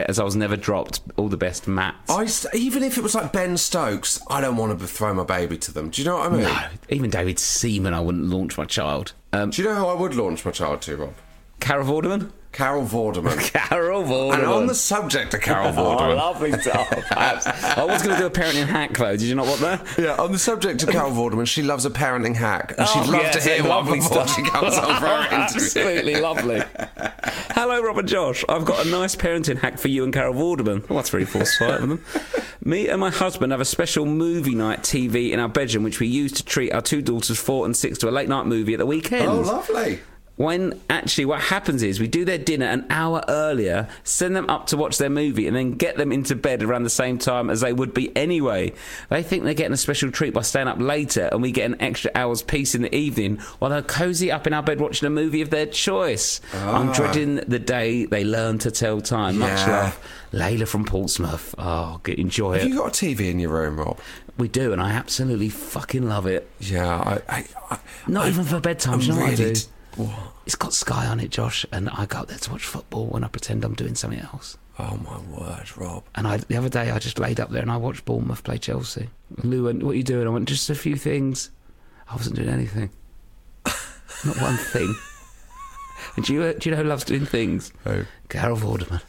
as I was never dropped. All the best, Matt. Even if it was like Ben Stokes, I don't want to throw my baby to them. Do you know what I mean? No, even David Seaman, I wouldn't launch my child. Do you know who I would launch my child to, Rob? Carol Vorderman? Carol Vorderman. Carol Vorderman. And on the subject of Carol Vorderman... lovely stuff. I was going to do a parenting hack, though. Did you not want that? Yeah, on the subject of Carol Vorderman, she loves a parenting hack. And she'd love to hear one before she comes on for her interview. Absolutely lovely. Hello, Rob and Josh. I've got a nice parenting hack for you and Carol Vorderman. Oh, that's very forthright of them. Me and my husband have a special movie night TV in our bedroom, which we use to treat our two daughters, 4 and 6, to a late night movie at the weekend. Oh, lovely. When actually what happens is we do their dinner an hour earlier, send them up to watch their movie, and then get them into bed around the same time as they would be anyway. They think they're getting a special treat by staying up later, and we get an extra hour's peace in the evening while they're cosy up in our bed watching a movie of their choice. I'm dreading the day they learn to tell time. Much love. Layla from Portsmouth. Oh, enjoy it. Have you got a TV in your room, Rob? We do, and I absolutely fucking love it. Yeah, Not even for bedtime, do you know what I do? What? It's got Sky on it, Josh, and I go up there to watch football and I pretend I'm doing something else. Oh, my word, Rob. And the other day I just laid up there and I watched Bournemouth play Chelsea. Lou went, "What are you doing?" I went, "Just a few things." I wasn't doing anything. Not one thing. And do you know who loves doing things? Who? Carol Vorderman.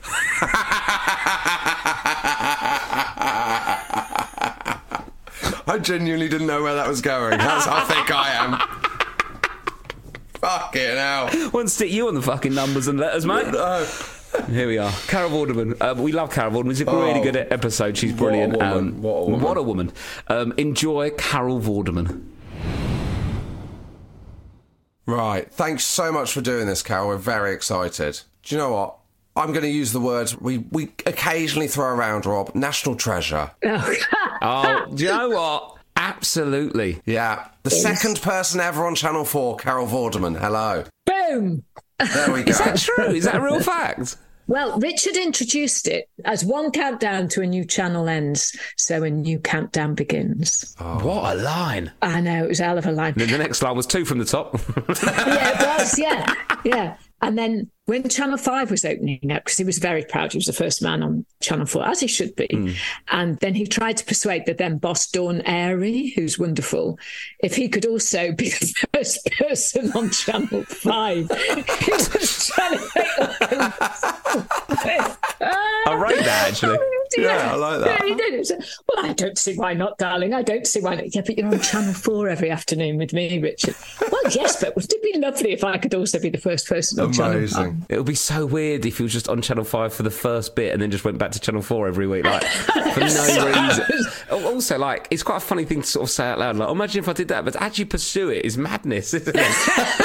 I genuinely didn't know where that was going. That's how thick I am. Fucking hell. Won't stick you on the fucking numbers and letters, mate. No. Here we are. Carol Vorderman. We love Carol Vorderman. It's a really good episode. She's brilliant. What a woman. Enjoy Carol Vorderman. Right. Thanks so much for doing this, Carol. We're very excited. Do you know what? I'm going to use the words we occasionally throw around, Rob. National treasure. Oh, do you know what? Absolutely. Yeah. The second person ever on Channel 4, Carol Vorderman. Hello. Boom! There we go. Is that true? Is that a real fact? Well, Richard introduced it as one countdown to a new channel ends, so a new countdown begins. Oh. What a line. I know, it was a hell of a line. And the next line was 2 from the top. Yeah, it was, yeah. And then when Channel 5 was opening up, because he was very proud, he was the first man on Channel 4, as he should be. And then he tried to persuade the then boss, Dawn Airy, who's wonderful, if he could also be the first person on Channel 5. He was trying to make I rate that, actually. Yeah, I like that. Yeah, he did. It was, well, I don't see why not, darling. I don't see why not. Yeah, but you're on Channel 4 every afternoon with me, Richard. Well, yes, but would it be lovely if I could also be the first person on Channel 5? It would be so weird if he was just on Channel 5 for the first bit and then just went back to Channel 4 every week, like, for no reason. Also, like, it's quite a funny thing to sort of say out loud, like, imagine if I did that, but to actually pursue it is madness, isn't it?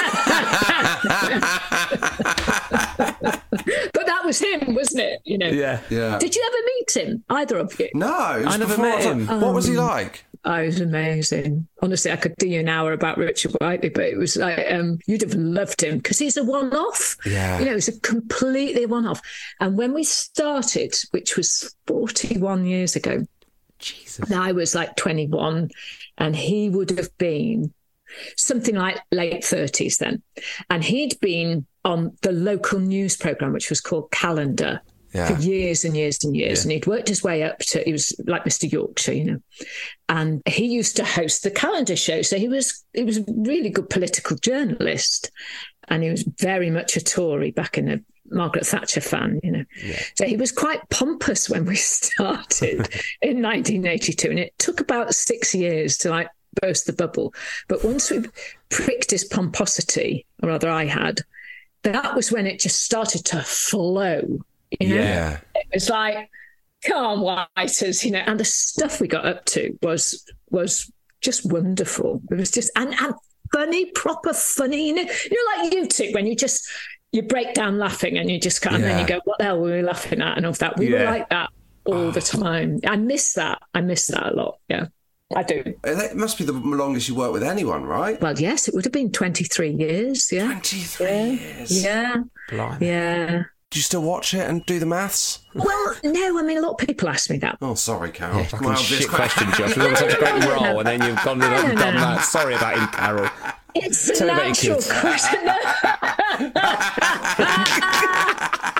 But that was him, wasn't it? You know. Yeah. Did you ever meet him, either of you? No, I never met him. What was he like? Oh, it was amazing. Honestly, I could do you an hour about Richard Whiteley, but it was like, you'd have loved him because he's a one-off. Yeah. You know, it's a completely one-off. And when we started, which was 41 years ago, Jesus. I was like 21 and he would have been something like late 30s then. And he'd been on the local news programme, which was called Calendar. For years and years and years. Yeah. And he'd worked his way up to, he was like Mr. Yorkshire, you know. And he used to host the Calendar show. So he was a really good political journalist. And he was very much a Tory back in the Margaret Thatcher fan, you know. Yeah. So he was quite pompous when we started in 1982. And it took about 6 years to like burst the bubble. But once we pricked his pomposity, or rather I had, that was when it just started to flow. You know? Yeah. It was like, come on, Whiters, you know, and the stuff we got up to was just wonderful. It was just, and funny, proper funny, you know, like you two, when you break down laughing and you just kind of, and then you go, what the hell were we laughing at and all that. We were like that all the time. I miss that a lot, yeah. I do. It must be the longest you worked with anyone, right? Well, yes, it would have been 23 years, yeah. 23 years? Yeah. Blimey. Yeah. Do you still watch it and do the maths? Well, no, I mean, a lot of people ask me that. Oh, sorry, Carol. Yeah, fucking shit question, Josh. You've got such a great role, and then you've gone and done that. Sorry about him, Carol. It's a natural question.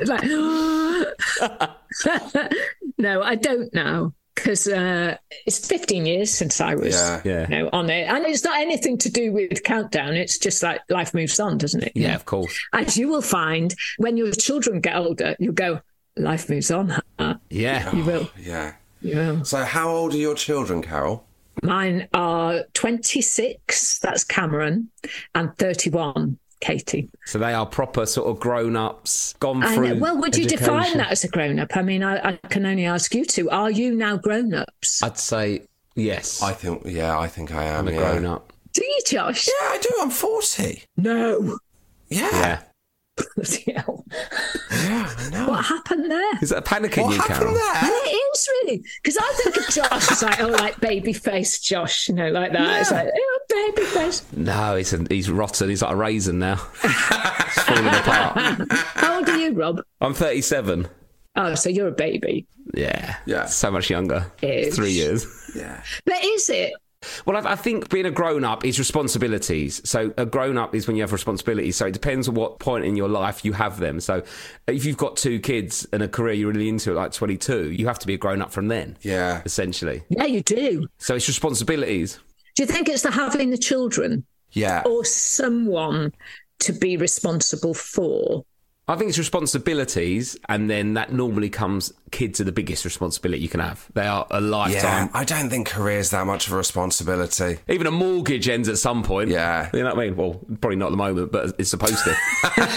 No, I don't know. Because it's 15 years since I was on it. And it's not anything to do with Countdown. It's just like life moves on, doesn't it? Yeah, of course. As you will find, when your children get older, you'll go, life moves on. Yeah. You will. Yeah. You will. So how old are your children, Carol? Mine are 26, that's Cameron, and 31. Katie. So they are proper sort of grown-ups, gone through. Well, would you education. define that as a grown-up? I mean, I can only ask you two. Are you now grown-ups? I'd say yes. I think I am. I'm a grown-up. Do you, Josh? Yeah, I do. I'm 40. No. Yeah. Bloody hell. Yeah, I know. What happened there? Is that a panic in What you, happened Carol? there? It is really, because I think of Josh as like baby face Josh, like that. Yeah. It's like, baby face. No, he's rotten. He's like a raisin now. It's falling apart. How old are you, Rob? I'm 37. Oh, so you're a baby. Yeah. Yeah. So much younger. Ish. 3 years. Yeah. But is it? Well, I think being a grown-up is responsibilities. So a grown-up is when you have responsibilities. So it depends on what point in your life you have them. So if you've got 2 kids and a career you're really into at like 22, you have to be a grown-up from then. Yeah. Essentially. Yeah, you do. So it's responsibilities. Do you think it's the having the children Yeah. or someone to be responsible for? I think it's responsibilities, and then that normally comes, kids are the biggest responsibility you can have. They are a Yeah. lifetime. I don't think career's that much of a responsibility. Even a mortgage ends at some point. Yeah. You know what I mean? Well, probably not at the moment, but it's supposed to.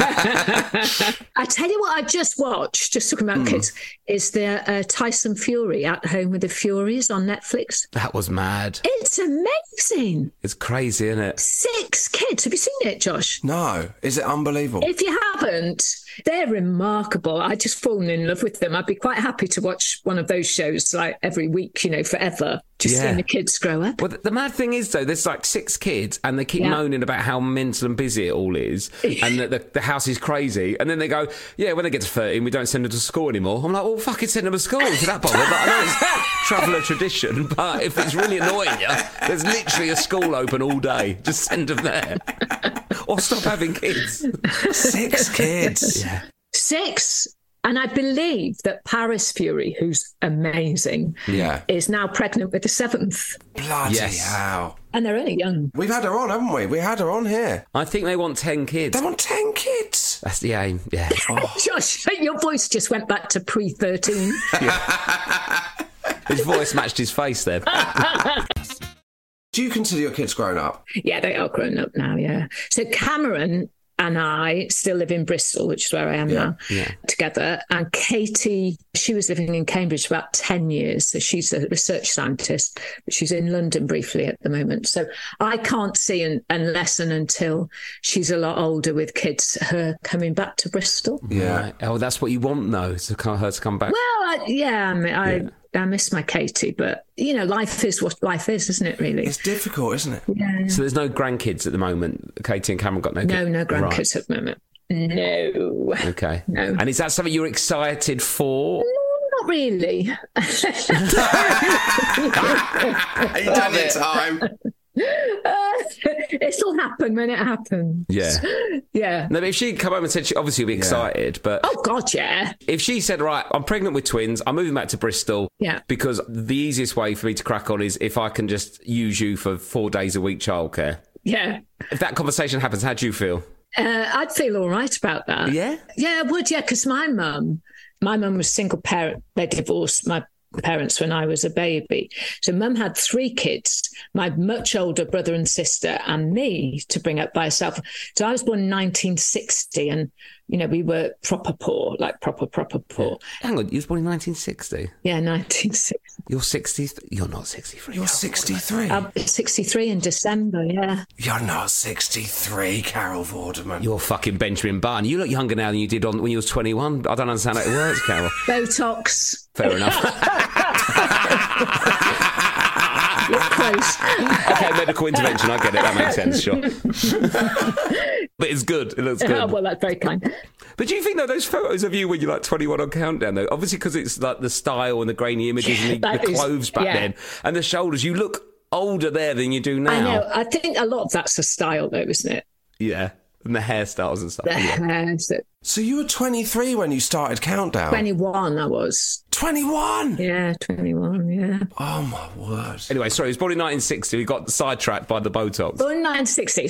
I tell you what I just watched, just talking about kids, is the Tyson Fury At Home with the Furies on Netflix. That was mad. It's amazing. It's crazy, isn't it? 6 kids. Have you seen it, Josh? No. Is it unbelievable? If you haven't, they're remarkable. I just fallen in love with them. I'd be quite happy to watch one of those shows like every week, forever. Just Yeah. seeing the kids grow up. Well, the mad thing is, though, there's like 6 kids and they keep Yeah. moaning about how mental and busy it all is and that the house is crazy. And then they go, yeah, when they get to 13, we don't send them to school anymore. I'm like, well, fucking send them to school if you're that bothered. Like, I know it's traveller tradition, but if it's really annoying you, there's literally a school open all day. Just send them there. Or stop having kids. 6 kids. Yeah. 6. And I believe that Paris Fury, who's amazing, Yeah. is now pregnant with the 7th. Bloody Yes. hell. And they're only young. We've had her on, haven't we? We had her on here. I think they want 10 kids. They want 10 kids. That's the aim, yeah. Josh, your voice just went back to pre-13. His voice matched his face then. Do you consider your kids grown up? Yeah, they are grown up now, yeah. So Cameron and I still live in Bristol, which is where I am now, together. And Katie, she was living in Cambridge for about 10 years. So she's a research scientist, but she's in London briefly at the moment. So I can't see unless and until she's a lot older with kids, her coming back to Bristol. Yeah. Right. Oh, that's what you want, though, her to come back. Well, I miss my Katie, but, life is what life is, isn't it, really? It's difficult, isn't it? Yeah. So there's no grandkids at the moment. Katie and Cameron got no kids? No grandkids at the moment. No. Okay. No. And is that something you're excited for? Not really. You done it time. It'll happen when it happens. Yeah. Yeah. No, but if she'd come home and said, she obviously would be excited, but Oh, God, yeah. if she said, right, I'm pregnant with twins, I'm moving back to Bristol, Yeah. because the easiest way for me to crack on is if I can just use you for 4 days a week childcare. Yeah. If that conversation happens, how do you feel? I'd feel all right about that. Yeah? Yeah, I would, yeah, because my mum was single parent. They divorced my parents when I was a baby. So mum had 3 kids, my much older brother and sister and me to bring up by herself. So I was born in 1960 and, we were proper poor, like proper poor. Hang on, you was born in 1960? Yeah, 1960. You're 60? You're not 63. You're 63. I'm 63 in December, yeah. You're not 63, Carol Vorderman. You're fucking Benjamin Button. You look younger now than you did when you was 21. I don't understand how it works, Carol. Botox. Fair enough. You're close. Okay, medical intervention. I get it. That makes sense, sure. But it's good. It looks good. Oh, well, that's very kind. But do you think, though, those photos of you when you're like 21 on Countdown, though, obviously because it's like the style and the grainy images and the clothes back then and the shoulders, you look older there than you do now. I know. I think a lot of that's a style, though, isn't it? Yeah. And the hairstyles and stuff. The hair. So you were 23 when you started Countdown? 21 I was. 21? Yeah, 21, yeah. Oh, my word. Anyway, sorry, it was born in 1960. We got sidetracked by the Botox. Born in 1960.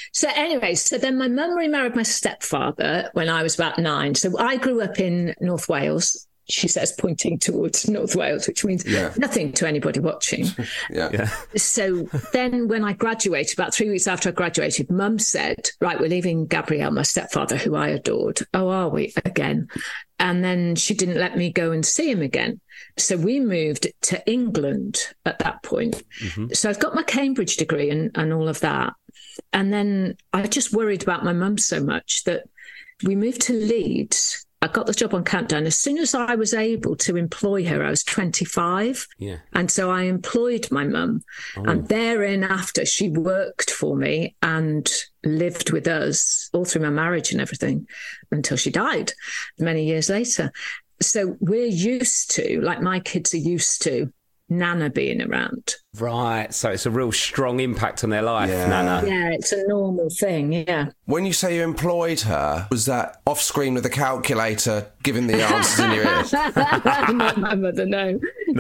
So then my mum remarried my stepfather when I was about 9. So I grew up in North Wales. She says, pointing towards North Wales, which means nothing to anybody watching. Yeah. So then when I graduated, about 3 weeks after I graduated, Mum said, right, we're leaving Gabrielle, my stepfather, who I adored. Oh, are we? Again. And then she didn't let me go and see him again. So we moved to England at that point. Mm-hmm. So I've got my Cambridge degree and all of that. And then I just worried about my mum so much that we moved to Leeds. I got the job on Countdown. As soon as I was able to employ her, I was 25. Yeah. And so I employed my mum. Oh. And thereafter, she worked for me and lived with us all through my marriage and everything until she died many years later. So we're used to, like my kids are used to, Nana being around. Right. So it's a real strong impact on their life, Nana. Yeah, it's a normal thing, yeah. When you say you employed her, was that off screen with a calculator giving the answers in your ears? Not my mother, no.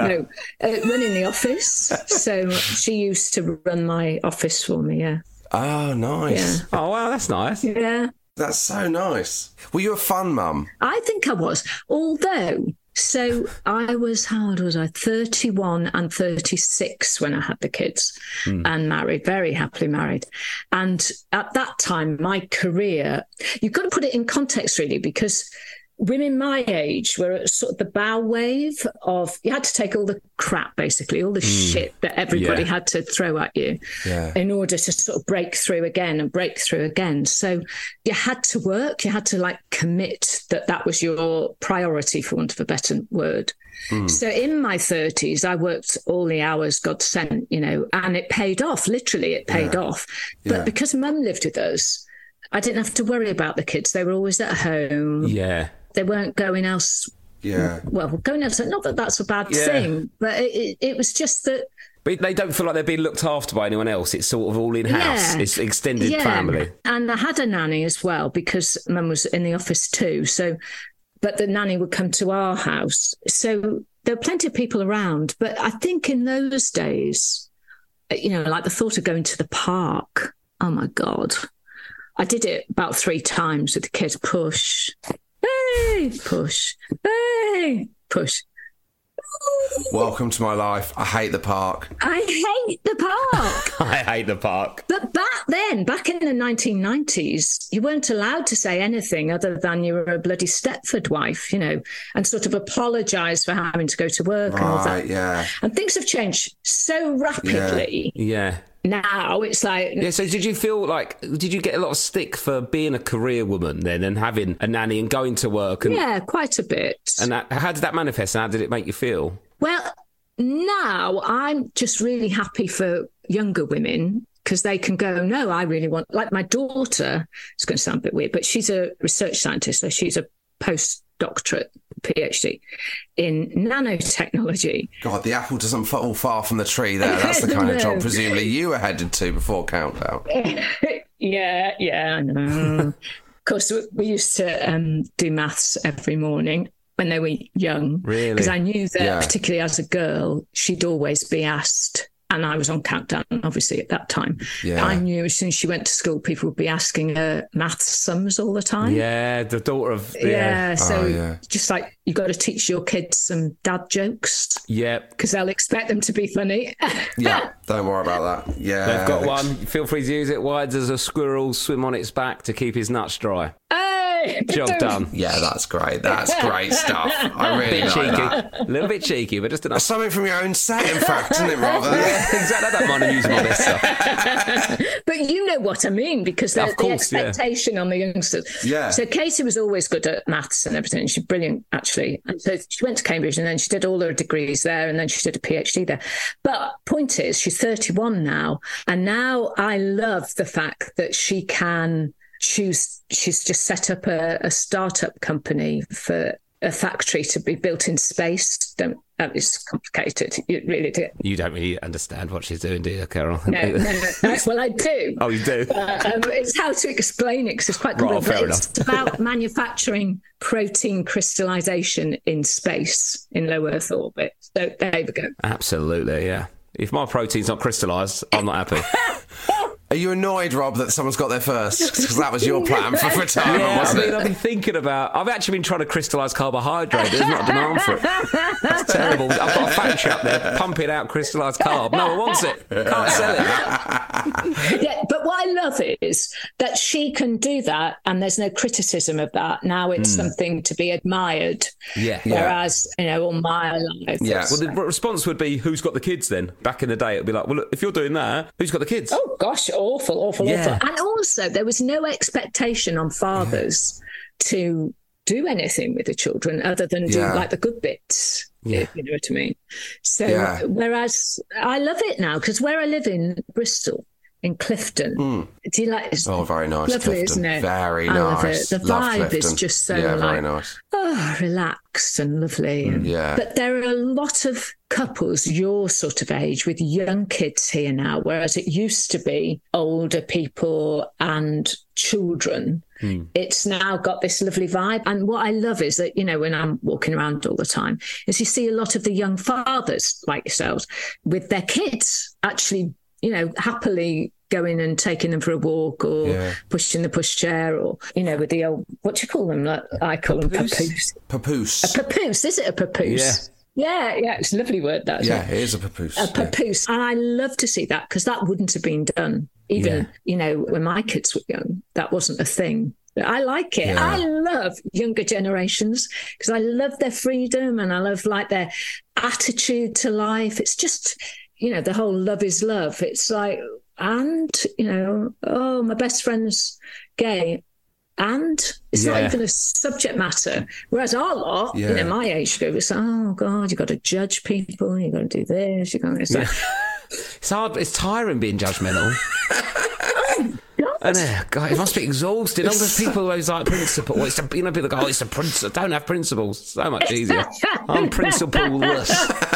Running the office. So she used to run my office for me, yeah. Oh, nice. Yeah. Oh, wow, that's nice. Yeah. That's so nice. Were you a fun mum? I think I was. Although... So I was, how old was I? 31 and 36 when I had the kids and married, very happily married. And at that time, my career, you've got to put it in context really, because women my age were at sort of the bow wave of, you had to take all the crap, basically, all the shit that everybody had to throw at you in order to sort of break through again and break through again. So you had to work, you had to like commit that was your priority, for want of a better word. So in my 30s, I worked all the hours God sent, and it paid off, literally it paid off. But because Mum lived with us, I didn't have to worry about the kids. They were always at home. Yeah. They weren't going else. Yeah. Well, going else, not that that's a bad thing, but it was just that. But they don't feel like they're being looked after by anyone else. It's sort of all in-house. It's extended family. And I had a nanny as well because Mum was in the office too. So, but the nanny would come to our house. So there were plenty of people around. But I think in those days, like the thought of going to the park, oh my God. I did it about 3 times with the kids. Push, hey, push, hey, push. Welcome to my life. I hate the park. I hate the park. I hate the park. But back in the 1990s, you weren't allowed to say anything other than you were a bloody Stepford wife, and sort of apologise for having to go to work and all that. Yeah. And things have changed so rapidly. Yeah. Now it's like... Yeah, so did you get a lot of stick for being a career woman then and having a nanny and going to work? Yeah, quite a bit. And how did that manifest and how did it make you feel? Well, now I'm just really happy for younger women because they can go, no, I really want... Like my daughter, it's going to sound a bit weird, but she's a research scientist, so she's a postdoctorate PhD in nanotechnology. God, the apple doesn't fall far from the tree there. That's the kind of job presumably you were headed to before Countdown. Yeah, I know. Of course, we used to do maths every morning when they were young. Really? Because I knew that, particularly as a girl, she'd always be asked, and I was on Countdown, obviously, at that time. Yeah. I knew as soon as she went to school, people would be asking her maths sums all the time. Yeah, the daughter of... Just like, you've got to teach your kids some dad jokes. Yeah. Because they'll expect them to be funny. Yeah, don't worry about that. Yeah. They've got one. Feel free to use it. Why does a squirrel swim on its back to keep his nuts dry? Job done. Yeah, that's great. That's great stuff. I really like that. A little bit cheeky, but just enough. Something from your own set, in fact, isn't it, rather? Yeah, exactly. I don't mind using all this stuff. But you know what I mean, because there's the expectation on the youngsters. Yeah. So Katie was always good at maths and everything. She's brilliant, actually. And so she went to Cambridge and then she did all her degrees there and then she did a PhD there. But point is, she's 31 now. And now I love the fact that she can... She's just set up a startup company for a factory to be built in space. That is complicated. You really do. You don't really understand what she's doing, do you, Carol? No. Well, I do. Oh, you do? It's how to explain it, because it's quite Right, complicated. fair It's about manufacturing protein crystallization in space, in low Earth orbit. So there we go. Absolutely, yeah. If my protein's not crystallised, I'm not happy. Are you annoyed, Rob, that someone's got there first? Because that was your plan for retirement, Yeah, wasn't it? I've been thinking about... I've actually been trying to crystallise carbohydrate. There's not a demand for it. That's terrible. I've got a factory up there pumping out crystallised carb. No one wants it. Can't sell it. Yeah, but what I love is that she can do that, and there's no criticism of that. Now it's something to be admired. Yeah. Whereas, all my life... Yeah. Well, the response would be, who's got the kids then? Back in the day, it would be like, well, look, if you're doing that, who's got the kids? Oh, gosh, awful. Yeah. And also, there was no expectation on fathers to do anything with the children other than do like the good bits. Yeah. You know what I mean? So, whereas I love it now, because where I live in Bristol, in Clifton, do you like it? Oh, very nice. Lovely, Clifton. isn't it? Very I love nice. it. The Love vibe is Clifton. just so very nice. Relaxed and lovely. But there are a lot of couples your sort of age with young kids here now, whereas it used to be older people and children. It's now got this lovely vibe. And what I love is that, when I'm walking around all the time, is you see a lot of the young fathers like yourselves with their kids actually, happily going and taking them for a walk, or pushing the pushchair, or, with the old, what do you call them? I call them papoose. Papoose. A papoose. Is it a papoose? Yeah. Yeah, it's a lovely word, that. Yeah, it is a papoose. A papoose. And I love to see that, because that wouldn't have been done. Even, when my kids were young, that wasn't a thing. But I like it. Yeah. I love younger generations, because I love their freedom, and I love their attitude to life. It's just, the whole love is love. It's like, and, my best friend's gay. And it's not even a subject matter. Whereas our lot, my age group, it's oh God, you've got to judge people, you've got to do this, you've got to do that. It's hard. It's tiring being judgmental. And God, it must be exhausting. All those people always like principle. Well, people go, it's a principle. Don't have principles. So much easier. I'm principleless.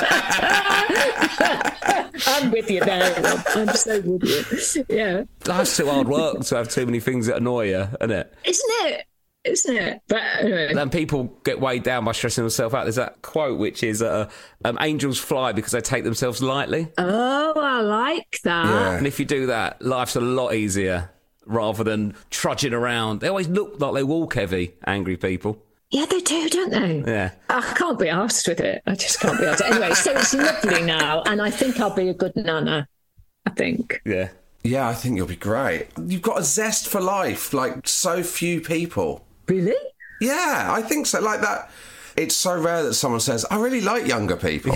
I'm with you there, Rob. I'm so with you. Yeah. Life's too hard work to have too many things that annoy you, isn't it? Isn't it? But anyway. Then people get weighed down by stressing themselves out. There's that quote which is angels fly because they take themselves lightly. Oh, I like that. Yeah. And if you do that, life's a lot easier rather than trudging around. They always look like they walk heavy, angry people. Yeah, they do, don't they? Yeah. I can't be arsed with it. I just can't be arsed. Anyway, so it's lovely now, and I think I'll be a good nana. I think. Yeah. Yeah, I think you'll be great. You've got a zest for life, like so few people. Really? Yeah, I think so. Like that. It's so rare that someone says, I really like younger people.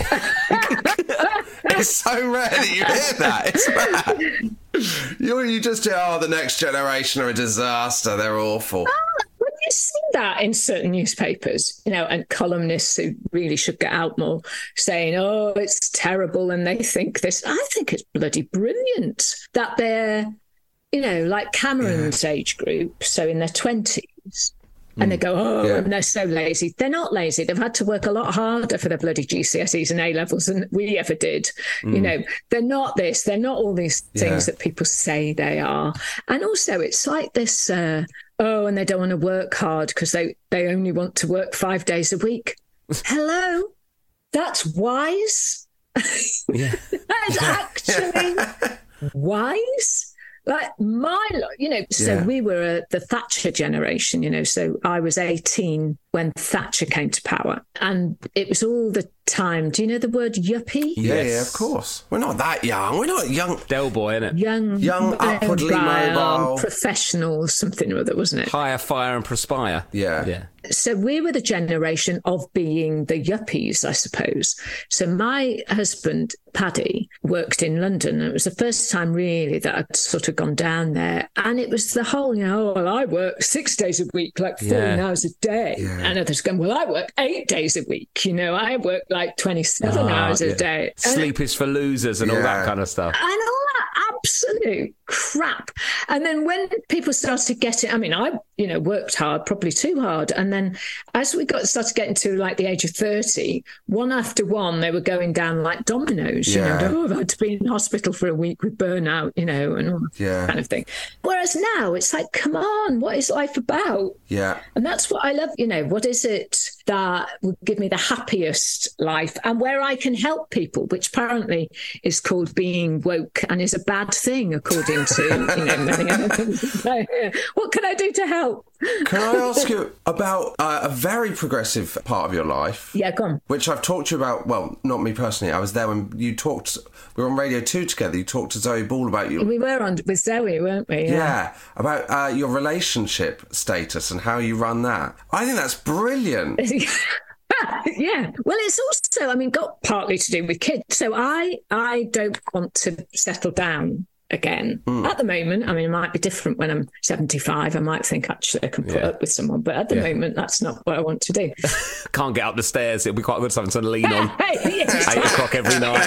It's so rare that you hear that. It's mad. You just hear, the next generation are a disaster. They're awful. When you see that in certain newspapers, and columnists who really should get out more saying, oh, it's terrible, and they think this. I think it's bloody brilliant that they're, like Cameron's age group, so in their 20s. And they go, and they're so lazy. They're not lazy. They've had to work a lot harder for their bloody GCSEs and A-levels than we ever did. They're not this. They're not all these things that people say they are. And also, it's like this, and they don't want to work hard because they only want to work 5 days a week. Hello? That's wise? Yeah. That's actually wise? Like so we were the Thatcher generation, so I was 18 when Thatcher came to power, and it was all the time. Do you know the word yuppie? Yeah, of course. We're not that young. We're not young. Del Boy, innit? Young, upwardly mobile. Professional, something or other, wasn't it? Hire, fire and perspire. Yeah. So we were the generation of being the yuppies, I suppose. So my husband, Paddy, worked in London. And it was the first time really that I'd sort of gone down there. And it was the whole, I work 6 days a week, like 14 hours a day. Yeah. And others going, I work 8 days a week. I work like 27 hours a day. Sleep is for losers and all that kind of stuff. And all that absolute crap. And then when people started getting, I mean, I, worked hard, probably too hard. And then as we started getting to like the age of 30, one after one, they were going down like dominoes, I've had to be in hospital for a week with burnout, and all that kind of thing. Whereas now it's like, come on, what is life about? Yeah. And that's what I love, what is it that would give me the happiest life and where I can help people, which apparently is called being woke and is a bad thing, according to, many other things. So, what can I do to help? Can I ask you about a very progressive part of your life? Yeah, go on. Which I've talked to you about, well, not me personally. I was there when you talked, we were on Radio 2 together. You talked to Zoe Ball about you. We were on with Zoe, weren't we? Yeah, about your relationship status and how you run that. I think that's brilliant. Yeah. Well, it's also, got partly to do with kids. So I don't want to settle down again. At the moment, it might be different when I'm 75. I might think, actually, I can put up with someone. But at the moment, that's not what I want to do. Can't get up the stairs. It'll be quite good something to lean on. 8 o'clock every night.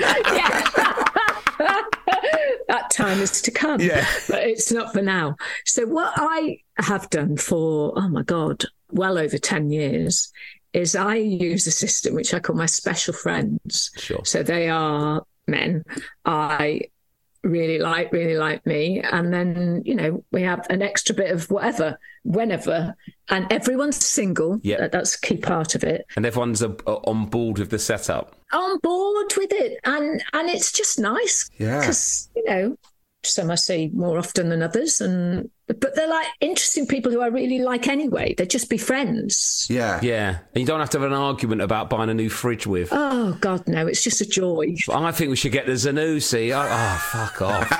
That time is to come. Yeah. But it's not for now. So what I have done for, oh my God, well over 10 years is I use a system which I call my special friends. Sure. So they are men I really like me. And then, we have an extra bit of whatever, whenever. And everyone's single. Yeah. That's a key part of it. And everyone's on board with the setup. On board with it. And it's just nice. Yeah. Because, some I see more often than others. But they're like interesting people who I really like anyway. They'd just be friends. Yeah. Yeah. And you don't have to have an argument about buying a new fridge with. Oh, God, no. It's just a joy. I think we should get the Zanussi. Oh, fuck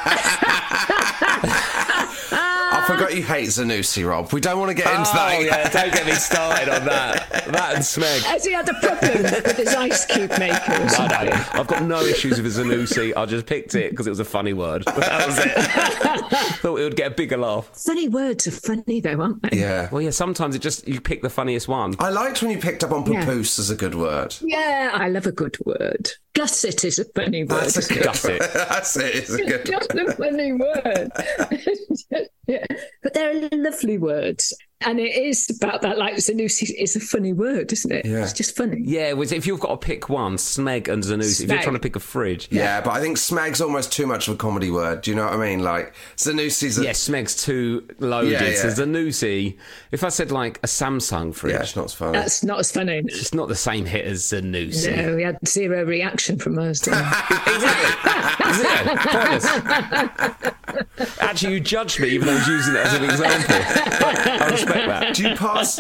off. I forgot you hate Zanussi, Rob. We don't want to get into that. Oh, yeah, don't get me started on that. That and Smeg. Has he had a problem with his ice cube maker or something? No. I've got no issues with a Zanussi. I just picked it because it was a funny word. That was it. Thought it would get a bigger laugh. Funny words are funny, though, aren't they? Yeah. Well, yeah, sometimes you pick the funniest one. I liked when you picked up on papoose as a good word. Yeah, I love a good word. Gusset is a funny word. That's a good Gusset. That's it. It's a good Just a funny word. Yeah. But they're lovely words. And it is about that, like Zanussi is a funny word, isn't it? Yeah. It's just funny. Yeah, if you've got to pick one, Smeg and Zanussi. If you're trying to pick a fridge. Yeah, but I think Smeg's almost too much of a comedy word. Do you know what I mean? Like, Zanussi's... Yeah, Smeg's too loaded. Yeah. So Zanussi, if I said like a Samsung fridge... Yeah, it's not as funny. That's not as funny. It's not the same hit as Zanussi. No, we had zero reaction from us. Exactly. Actually, you judged me even though I was using it as an example. I respect that. Do you pass...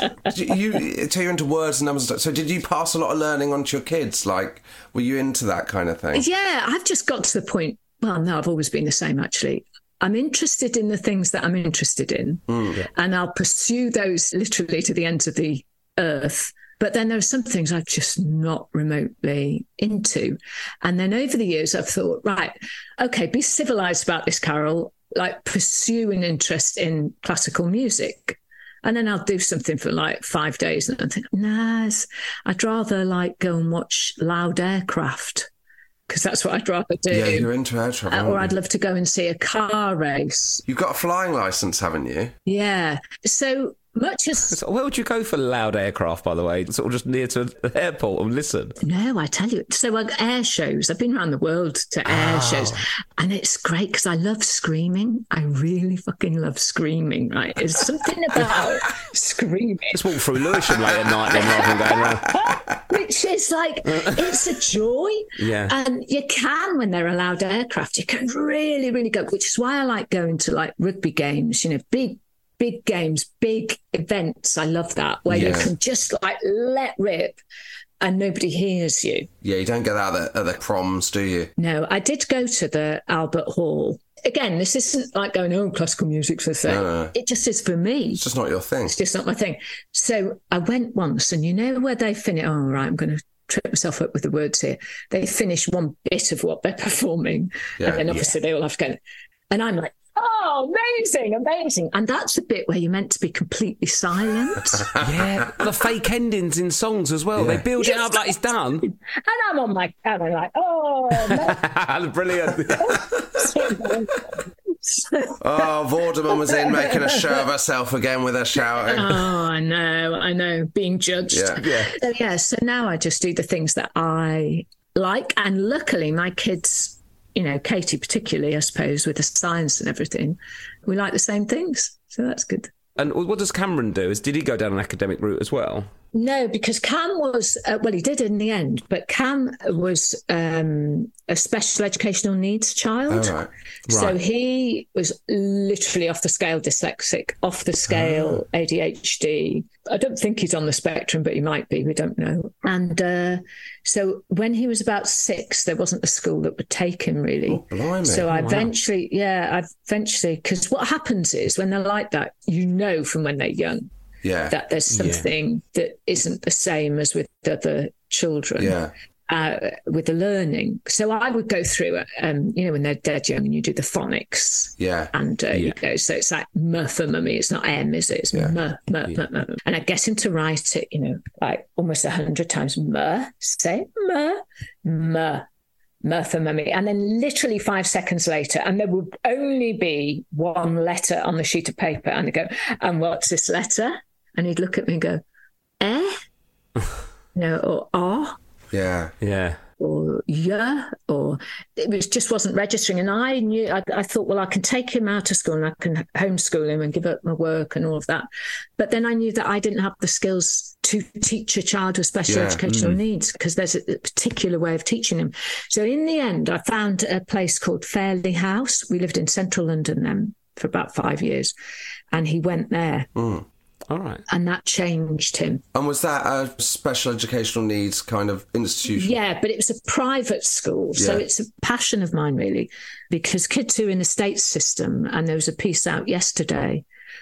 you're into words and numbers and stuff. So did you pass a lot of learning on to your kids? Like, were you into that kind of thing? Yeah, I've just got to the point... Well, no, I've always been the same, actually. I'm interested in the things that I'm interested in. And I'll pursue those literally to the ends of the earth. But then there are some things I'm just not remotely into. And then over the years, I've thought, right, okay, be civilized about this, Carol. Like, pursue an interest in classical music. And then I'll do something for like 5 days. And I think, nah, I'd rather like go and watch Loud Aircraft, because that's what I'd rather do. Yeah, you're into air travel. Or I'd love to go and see a car race. You've got a flying licence, haven't you? Yeah. So much as... Where would you go for Loud Aircraft, by the way? Sort of just near to an airport and listen? No, I tell you. So air shows. I've been around the world to air shows. And it's great because I love screaming. I really fucking love screaming, right? There's something about screaming. Just walk through Lewisham late at night then rather than going around. Which is like, it's a joy. Yeah. And you can, when they're allowed aircraft, you can really, really go, which is why I like going to like rugby games, big games, big events. I love that, where you can just like let rip and nobody hears you. Yeah, you don't get that at the proms, do you? No, I did go to the Albert Hall. Again, this isn't like going, classical music's the thing. No. It just is for me. It's just not your thing. It's just not my thing. So I went once, and where they finish, oh, right, I'm going to trip myself up with the words here. They finish one bit of what they're performing, and then obviously they all have to go. And I'm like, oh, amazing. And that's the bit where you're meant to be completely silent. Yeah, the fake endings in songs as well. Yeah. They build it up like it's done. And I'm on my camera like, oh, no. Brilliant. Oh, Vorderman was in making a show of herself again with her shouting. Oh, I know, being judged. So now I just do the things that I like. And luckily, my kids, Katie particularly, I suppose, with the science and everything, we like the same things. So that's good. And what does Cameron do? Did he go down an academic route as well? No, because Cam was, he did in the end, but Cam was a special educational needs child. Oh, right. So he was literally off the scale dyslexic, off the scale ADHD. I don't think he's on the spectrum, but he might be. We don't know. And so when he was about 6, there wasn't a school that would take him, really. Oh, blimey. So I eventually, because what happens is when they're like that, from when they're young. Yeah. That there's something that isn't the same as with other children with the learning. So I would go through it, when they're dead young and you do the phonics. Yeah. And, so it's like M for mummy. It's not M, is it? It's M. And I get him to write it, like almost 100 times. Say M for mummy. And then literally 5 seconds later, and there would only be one letter on the sheet of paper. And I go, and what's this letter? And he'd look at me and go, or ah. Yeah. Yeah. Or yeah, or it just wasn't registering. And I knew, I thought, well, I can take him out of school and I can homeschool him and give up my work and all of that. But then I knew that I didn't have the skills to teach a child with special educational needs, because there's a particular way of teaching them. So in the end, I found a place called Fairley House. We lived in central London then for about 5 years, and he went there. All right. And that changed him. And was that a special educational needs kind of institution? Yeah, but it was a private school. Yeah. So it's a passion of mine, really, because kids who are in the state system, and there was a piece out yesterday,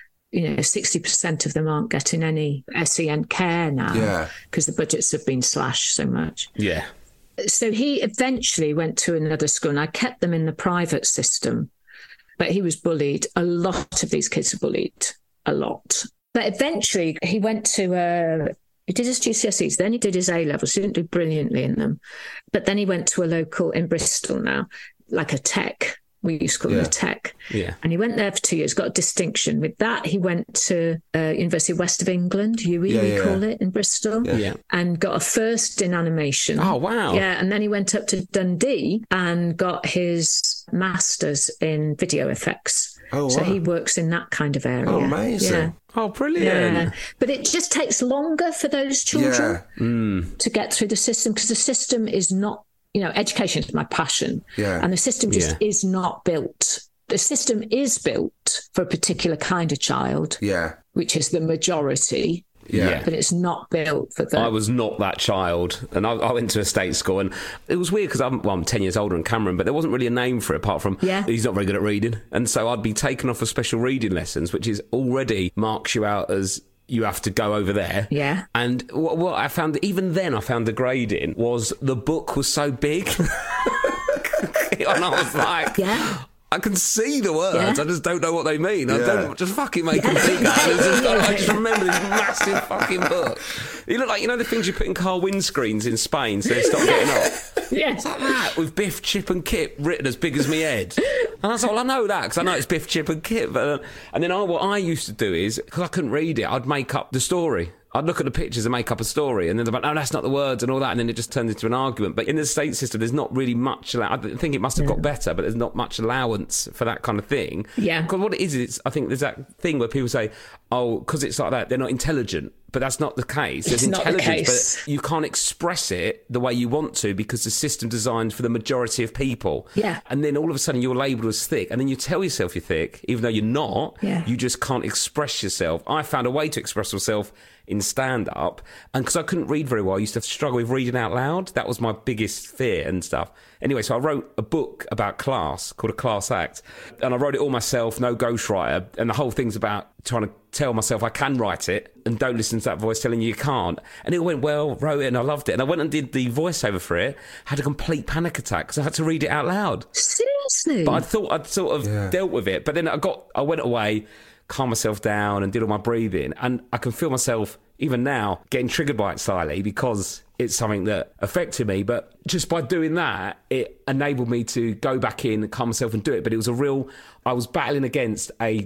60% of them aren't getting any SEN care now because the budgets have been slashed so much. Yeah. So he eventually went to another school, and I kept them in the private system, but he was bullied. A lot of these kids are bullied, a lot. But eventually he went to, he did his GCSEs, then he did his A-levels. He didn't do brilliantly in them. But then he went to a local in Bristol now, like a tech. We used to call it a tech. Yeah. And he went there for 2 years, got a distinction. With that, he went to University of West of England, UE, we call it, in Bristol, and got a first in animation. Oh, wow. Yeah, and then he went up to Dundee and got his master's in video effects. Oh, wow. So he works in that kind of area. Oh, amazing. Yeah. Oh, brilliant. Yeah. But it just takes longer for those children to get through the system, because the system is not, education is my passion. Yeah. And the system just is not built. The system is built for a particular kind of child, which is the majority. Yeah. But it's not built for that. I was not that child, and I went to a state school, and it was weird because I'm 10 years older than Cameron, but there wasn't really a name for it apart from he's not very good at reading. And so I'd be taken off for special reading lessons, which is already marks you out as you have to go over there. Yeah. And what I found, even then I found the grading was the book was so big. And I was like... I can see the words. I just don't know what they mean. I don't just fucking make them bigger. I just remember this massive fucking book. You look like, the things you put in car windscreens in Spain so they stop getting up. Yeah. It's like that, with Biff, Chip and Kip written as big as me head. And I was like, well, I know that because I know it's Biff, Chip and Kip. But, and then what I used to do is, because I couldn't read it, I'd make up the story. I'd look at the pictures and make up a story, and then they're like, no, that's not the words and all that, and then it just turns into an argument. But in the state system, there's not really much... I think it must have got better, but there's not much allowance for that kind of thing. Yeah. Because what it is, I think there's that thing where people say, oh, because it's like that, they're not intelligent. But that's not the case. There's intelligence, but you can't express it the way you want to because the system's designed for the majority of people. Yeah. And then all of a sudden you're labelled as thick, and then you tell yourself you're thick, even though you're not. Yeah. You just can't express yourself. I found a way to express myself in stand-up, and because I couldn't read very well, I used to struggle with reading out loud. That was my biggest fear and stuff. Anyway, so I wrote a book about class called A Class Act, and I wrote it all myself, no ghostwriter, and the whole thing's about trying to tell myself I can write it and don't listen to that voice telling you can't. And it went well, wrote it, and I loved it. And I went and did the voiceover for it, had a complete panic attack because I had to read it out loud. Seriously? But I thought I'd sort of dealt with it. But then I went away, calmed myself down and did all my breathing, and I can feel myself, even now, getting triggered by it slightly because it's something that affected me. But just by doing that, it enabled me to go back in and calm myself and do it. But it was I was battling against a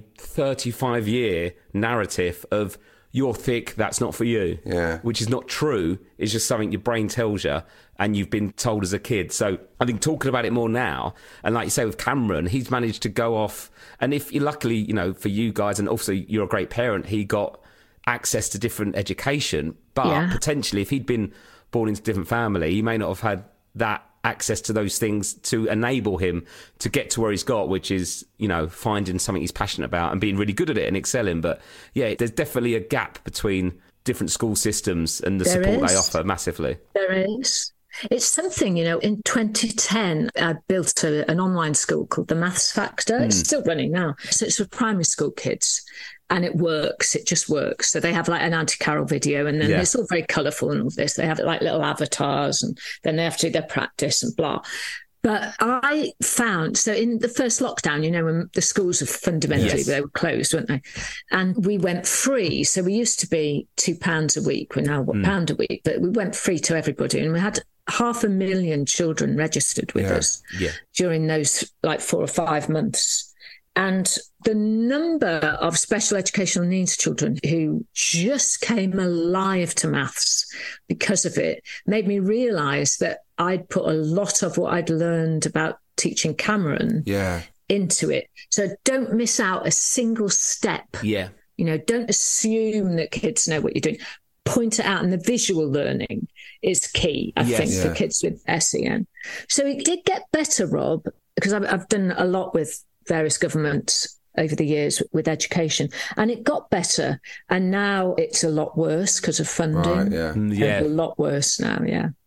35-year narrative of, you're thick, that's not for you. Yeah. Which is not true. It's just something your brain tells you and you've been told as a kid. So I think talking about it more now, and like you say with Cameron, he's managed to go off. And if you luckily, for you guys, and also you're a great parent, he got access to different education. But potentially if he'd been born into a different family, he may not have had that access to those things to enable him to get to where he's got, which is, finding something he's passionate about and being really good at it and excelling. But yeah, there's definitely a gap between different school systems and the support they offer massively. There is. It's something, in 2010, I built an online school called The Maths Factor. It's still running now. So it's for primary school kids. And it works. It just works. So they have like an Auntie Carol video, and then it's all very colourful and all this. They have like little avatars, and then they have to do their practice and blah. But I found, so in the first lockdown, when the schools were fundamentally, they were closed, weren't they? And we went free. So we used to be £2 a week. We're now £1 a week, but we went free to everybody. And we had 500,000 children registered with us during those like 4 or 5 months. And the number of special educational needs children who just came alive to maths because of it made me realise that I'd put a lot of what I'd learned about teaching Cameron into it. So don't miss out a single step. Yeah. Don't assume that kids know what you're doing. Point it out, and the visual learning is key, I think, for kids with SEN. So it did get better, Rob, because I've done a lot with various governments over the years with education, and it got better, and now it's a lot worse because of funding. A lot worse now.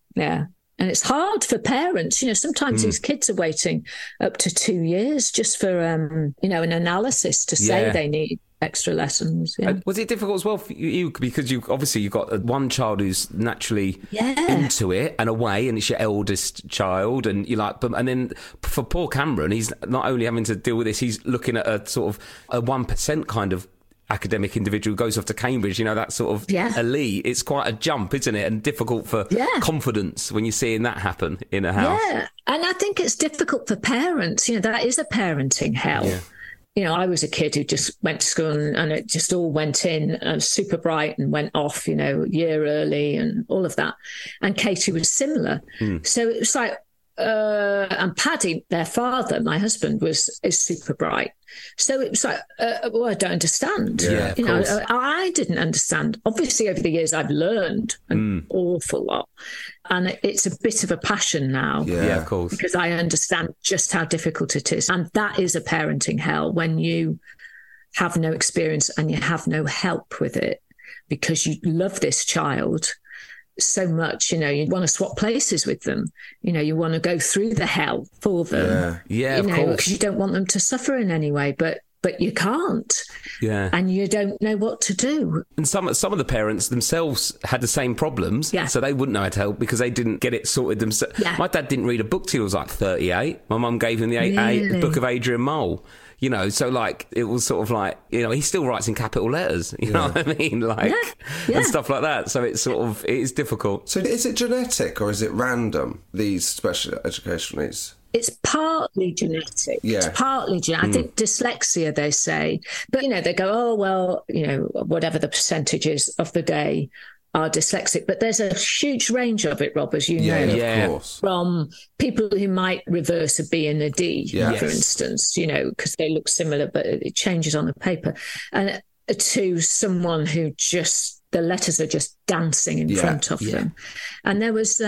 And it's hard for parents. Sometimes these kids are waiting up to 2 years just for an analysis to say they need extra lessons. Was it difficult as well for you, because you've got one child who's naturally into it and away, and it's your eldest child, and you're like, and then for poor Cameron, he's not only having to deal with this, he's looking at a sort of a 1% kind of academic individual who goes off to Cambridge, that sort of elite. It's quite a jump, isn't it? And difficult for confidence when you're seeing that happen in a house. Yeah, and I think it's difficult for parents. That is a parenting hell. I was a kid who just went to school and it just all went in, super bright, and went off, a year early and all of that. And Katie was similar. So it was like, and Paddy, their father, my husband, is super bright. So it was like, I don't understand. I didn't understand. Obviously, over the years, I've learned an awful lot. And it's a bit of a passion now. Yeah, of course. Because I understand just how difficult it is. And that is a parenting hell when you have no experience and you have no help with it, because you love this child so much, you want to swap places with them, you want to go through the hell for them, of course, because you don't want them to suffer in any way, but you can't, and you don't know what to do. And some of the parents themselves had the same problems, so they wouldn't know how to help because they didn't get it sorted themselves. My dad didn't read a book till he was like 38. My mum gave him the book of Adrian Mole. So like it was sort of like, he still writes in capital letters, you know what I mean? Like, and stuff like that. So it's it is difficult. So is it genetic or is it random, these special educational needs? It's partly genetic. It's partly genetic. I think dyslexia, they say. But, they go, oh, well, whatever the percentage is of the day are dyslexic. But there's a huge range of it, Rob, as you know. Of course. From people who might reverse a B and a D, for instance, because they look similar, but it changes on the paper. And to someone who just, the letters are just dancing in front of them. And there was...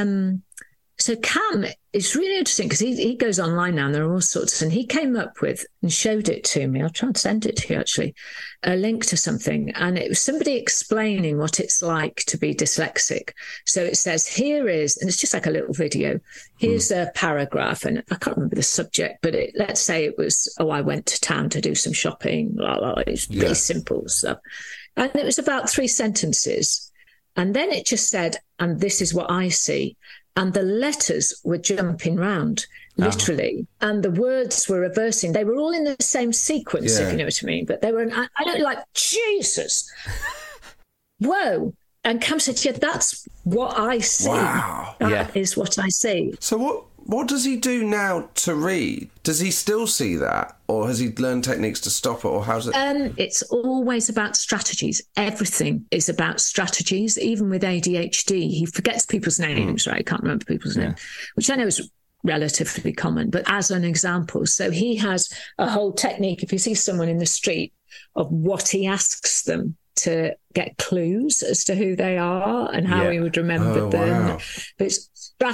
So Cam, it's really interesting because he goes online now and there are all sorts, and he came up with and showed it to me. I'll try and send it to you, actually, a link to something. And it was somebody explaining what it's like to be dyslexic. So it says, here is, and it's just like a little video. Here's a paragraph, and I can't remember the subject, but let's say it was, I went to town to do some shopping, It's really simple stuff. And it was about 3 sentences. And then it just said, and this is what I see. And the letters were jumping round, literally, and the words were reversing. They were all in the same sequence, if you know what I mean. But they were, I don't like, Jesus, whoa. And Cam said, yeah, that's what I see. Wow. That is what I see. So what does he do now to read? Does he still see that? Or has he learned techniques to stop it? Or how's it? It's always about strategies. Everything is about strategies. Even with ADHD, he forgets people's names, right? He can't remember people's names, which I know is relatively common. But as an example, so he has a whole technique. If you see someone in the street, of what he asks them to get clues as to who they are and how he would remember them. Wow. But it's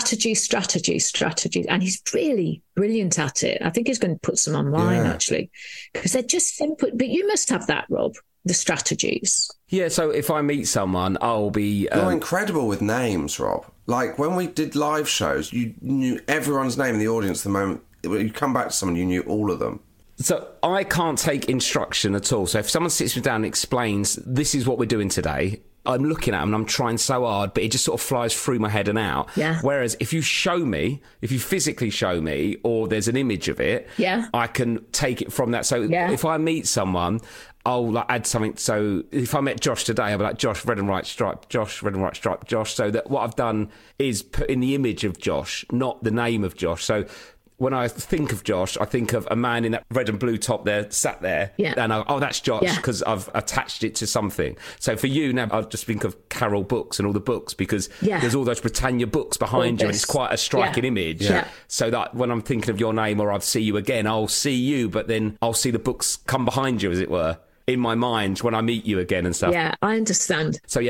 strategy. And he's really brilliant at it. I think he's going to put some online, actually, because they're just simple. But you must have that, Rob, the strategies. Yeah, so if I meet someone, I'll be... You're incredible with names, Rob. Like, when we did live shows, you knew everyone's name in the audience the moment you come back to someone, you knew all of them. So I can't take instruction at all. So if someone sits me down and explains, this is what we're doing today, I'm looking at them and I'm trying so hard, but it just sort of flies through my head and out. Yeah. Whereas if you physically show me, or there's an image of it, I can take it from that. So if I meet someone, I'll add something. So if I met Josh today, I'll be like, Josh, red and white stripe, Josh, red and white stripe, Josh. So that what I've done is put in the image of Josh, not the name of Josh. So when I think of Josh, I think of a man in that red and blue top there, sat there. Yeah. And that's Josh, because I've attached it to something. So for you now, I'll just think of Carol books and all the books, because there's all those Britannia books behind you, and it's quite a striking image. Yeah. So that when I'm thinking of your name, or I'll see you again, I'll see you, but then I'll see the books come behind you, as it were, in my mind when I meet you again and stuff. Yeah, I understand. So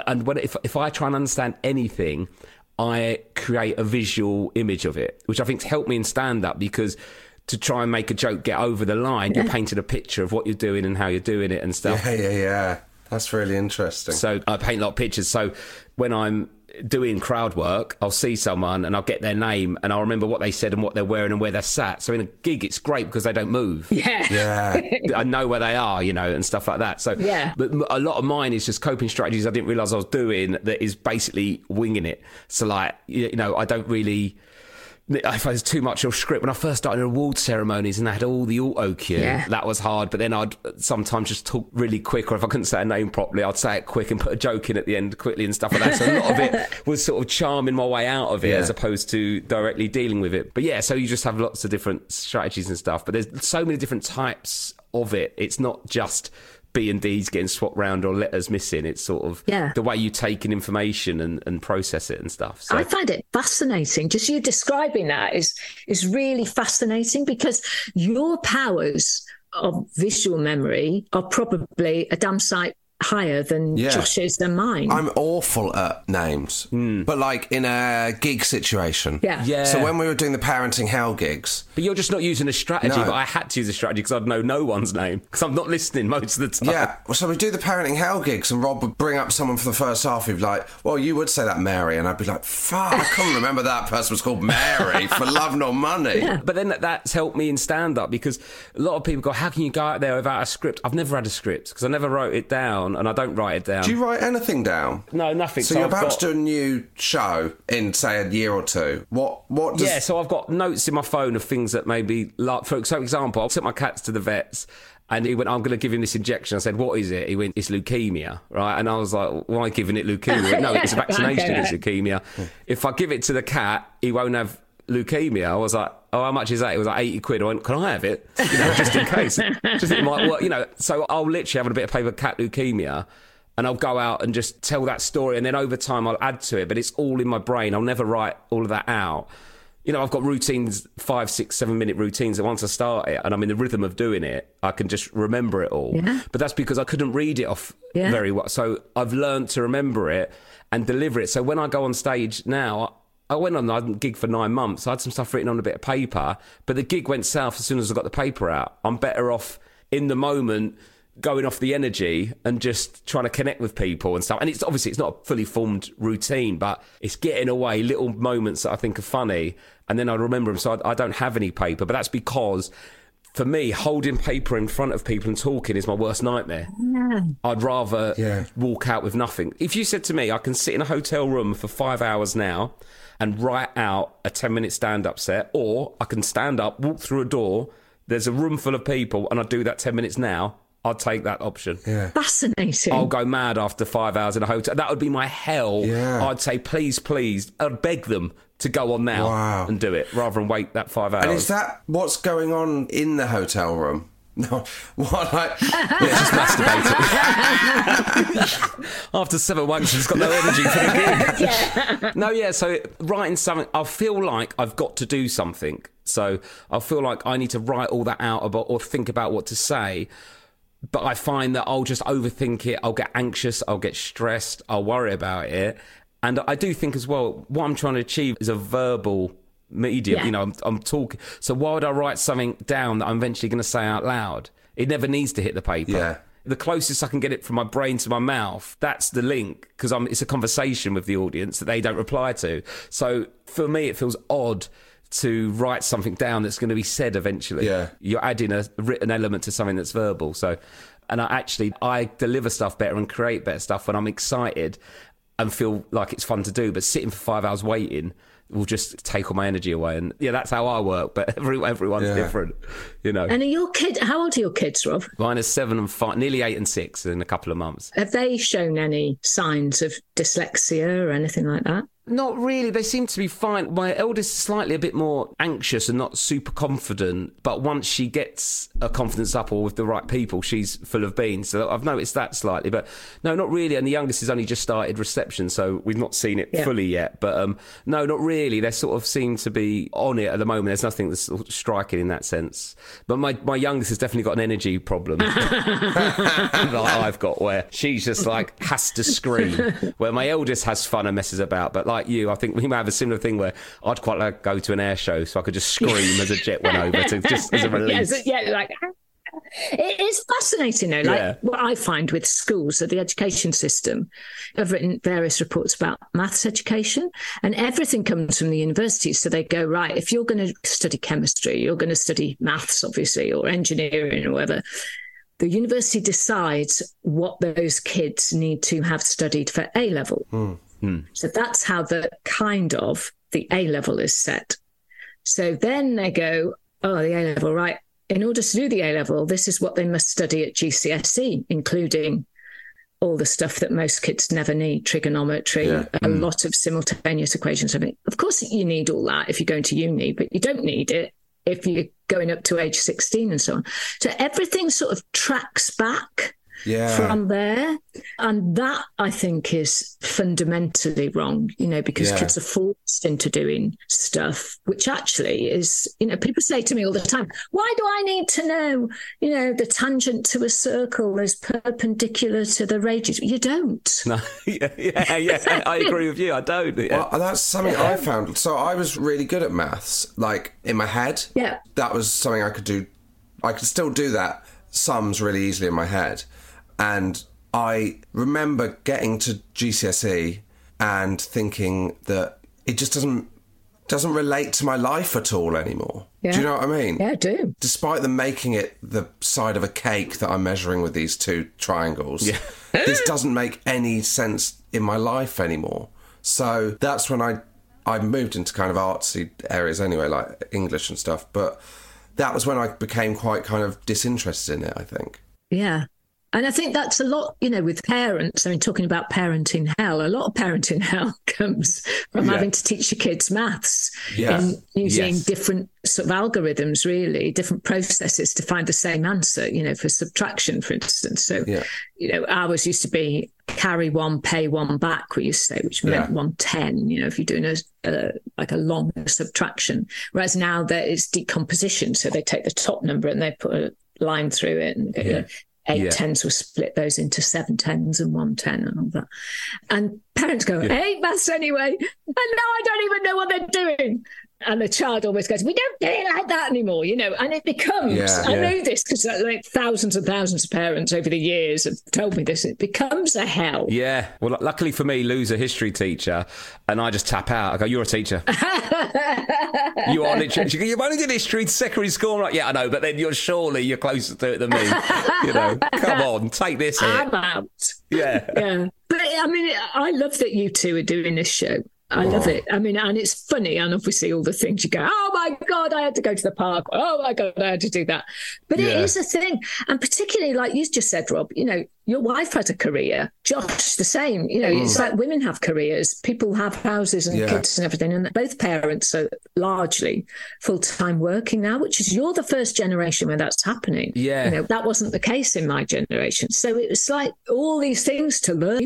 if I try and understand anything, I create a visual image of it, which I think's helped me in stand-up, because to try and make a joke get over the line, you're painting a picture of what you're doing and how you're doing it and stuff. Yeah. That's really interesting. So I paint a lot of pictures. So when I'm doing crowd work, I'll see someone and I'll get their name and I'll remember what they said and what they're wearing and where they're sat. So in a gig, it's great because they don't move. Yeah. I know where they are, and stuff like that. So but a lot of mine is just coping strategies I didn't realise I was doing, that is basically winging it. So like, I don't really... If there's too much of script, when I first started in award ceremonies and I had all the auto cue, that was hard. But then I'd sometimes just talk really quick, or if I couldn't say a name properly, I'd say it quick and put a joke in at the end quickly and stuff like that. So a lot of it was sort of charming my way out of it, as opposed to directly dealing with it. But so you just have lots of different strategies and stuff. But there's so many different types of it. It's not just B&D's getting swapped round or letters missing. It's sort of the way you take in information and process it and stuff. So I find it fascinating. Just you describing that is really fascinating, because your powers of visual memory are probably a damn sight higher than Josh's and mine. I'm awful at names, but like in a gig situation. Yeah. So when we were doing the Parenting Hell gigs... But you're just not using a strategy, No. but I had to use a strategy because I'd know no one's name, because I'm not listening most of the time. Yeah, so we do the Parenting Hell gigs and Rob would bring up someone for the first half. He'd be like, well, you would say that Mary. And I'd be like, fuck, I can't remember that person was called Mary, for love nor money. Yeah. But then that's helped me in stand-up, because a lot of people go, how can you go out there without a script? I've never had a script, because I never wrote it down, and I don't write it down. Do you write anything down? No, nothing. So you're about to do a new show in, say, a year or two. What does... Yeah, so I've got notes in my phone of things that maybe... Like, for example, I took my cats to the vets, and he went, I'm going to give him this injection. I said, what is it? He went, it's leukemia, right? And I was like, why giving it leukemia? He went, no, it's a vaccination against leukemia. If I give it to the cat, he won't have leukemia. I was like, oh, how much is that? It was like 80 quid. I went, can I have it? Just in case. Just it might work, So I'll literally have a bit of paper, cat leukemia, and I'll go out and just tell that story, and then over time I'll add to it, but it's all in my brain. I'll never write all of that out. I've got routines, 5, 6, 7 minute routines, and once I start it and I'm in the rhythm of doing it, I can just remember it all. Yeah. But that's because I couldn't read it off very well. So I've learned to remember it and deliver it. So when I go on stage now, I went on a gig for 9 months. I had some stuff written on a bit of paper, but the gig went south as soon as I got the paper out. I'm better off in the moment, going off the energy and just trying to connect with people and stuff. And it's obviously, it's not a fully formed routine, but it's getting away little moments that I think are funny, and then I remember them. So I don't have any paper, but that's because for me, holding paper in front of people and talking is my worst nightmare. Yeah. I'd rather walk out with nothing. If you said to me, I can sit in a hotel room for 5 hours now and write out a 10-minute stand-up set, or I can stand up, walk through a door, there's a room full of people, and I do that 10 minutes now, I'd take that option. Yeah. Fascinating. I'll go mad after 5 hours in a hotel. That would be my hell. Yeah. I'd say, please, I'd beg them to go on now and do it rather than wait that 5 hours. And is that what's going on in the hotel room? No, what? Just masturbating. After 7 months, she's got no energy for the gig. No, yeah. So writing something, I feel like I've got to do something. So I feel like I need to write all that out about or think about what to say. But I find that I'll just overthink it. I'll get anxious. I'll get stressed. I'll worry about it. And I do think as well, what I'm trying to achieve is a verbal medium. Yeah. You know, I'm talking. So why would I write something down that I'm eventually going to say out loud? It never needs to hit the paper. Yeah. The closest I can get it from my brain to my mouth, that's the link, because it's a conversation with the audience that they don't reply to. So for me, it feels odd to write something down that's going to be said eventually. Yeah. You're adding a written element to something that's verbal. So, and I deliver stuff better and create better stuff when I'm excited and feel like it's fun to do. But sitting for 5 hours waiting will just take all my energy away. And yeah, that's how I work. But everyone's different, you know. And how old are your kids, Rob? Mine is 7 and 5, nearly 8 and 6 in a couple of months. Have they shown any signs of dyslexia or anything like that? Not really. They seem to be fine. My eldest is slightly a bit more anxious and not super confident. But once she gets her confidence up or with the right people, she's full of beans. So I've noticed that slightly. But no, not really. And the youngest has only just started reception, so we've not seen it fully yet. But no, not really. They sort of seem to be on it at the moment. There's nothing that's sort of striking in that sense. But my youngest has definitely got an energy problem that I've got, where she's just like has to scream. Where my eldest has fun and messes about. But like you, I think we might have a similar thing where I'd quite like to go to an air show so I could just scream as a jet went over to just as a release. It is fascinating though. Like what I find with schools, so the education system, I've written various reports about maths education, and everything comes from the universities. So they go, right, if you're going to study chemistry, you're going to study maths, obviously, or engineering or whatever. The university decides what those kids need to have studied for A-level. So that's how the A-level is set. So then they go, oh, the A-level, right. In order to do the A-level, this is what they must study at GCSE, including all the stuff that most kids never need, trigonometry, a lot of simultaneous equations. I mean, of course you need all that if you're going to uni, but you don't need it if you're going up to age 16 and so on. So everything sort of tracks back from there. And that, I think, is fundamentally wrong, you know, because kids are forced into doing stuff, which actually is, you know, people say to me all the time, why do I need to know, you know, the tangent to a circle is perpendicular to the radius? You don't. No, I agree with you. I don't. Well, that's something I found. So I was really good at maths, like in my head. Yeah. That was something I could do. I could still do that, sums really easily in my head. And I remember getting to GCSE and thinking that it just doesn't relate to my life at all anymore. Yeah. Do you know what I mean? Yeah, I do. Despite them making it the side of a cake that I'm measuring with these two triangles, this doesn't make any sense in my life anymore. So that's when I moved into kind of artsy areas anyway, like English and stuff. But that was when I became quite kind of disinterested in it, I think. Yeah. And I think that's a lot, you know, with parents. I mean, talking about parenting hell, a lot of parenting hell comes from having to teach your kids maths and using different sort of algorithms, really, different processes to find the same answer, you know, for subtraction, for instance. So, you know, ours used to be carry one, pay one back, we used to say, which meant 110, you know, if you're doing like a long subtraction. Whereas now there is decomposition. So they take the top number and they put a line through it and go, 8 tens will split those into 7 tens and 110 and all that. And parents go, I hate maths anyway. And now I don't even know what they're doing. And the child always goes, we don't do it like that anymore, you know. And it becomes, I know this because like thousands and thousands of parents over the years have told me this, it becomes a hell. Yeah. Well, luckily for me, Lou's a history teacher and I just tap out. I go, you're a teacher. You are literally, you've only did history to secondary school. I'm like, yeah, I know, but then you're closer to it than me. You know, come on, take this hit. I'm out. Yeah. Yeah. But I mean, I love that you two are doing this show. I love it. I mean, and it's funny, and obviously all the things you go, oh my God, I had to go to the park. Oh my God, I had to do that. But it is a thing. And particularly, like you just said, Rob, you know, your wife had a career. Josh, the same. You know, it's like women have careers. People have houses and kids and everything. And both parents are largely full-time working now, which is you're the first generation where that's happening. Yeah. You know, that wasn't the case in my generation. So it was like all these things to learn.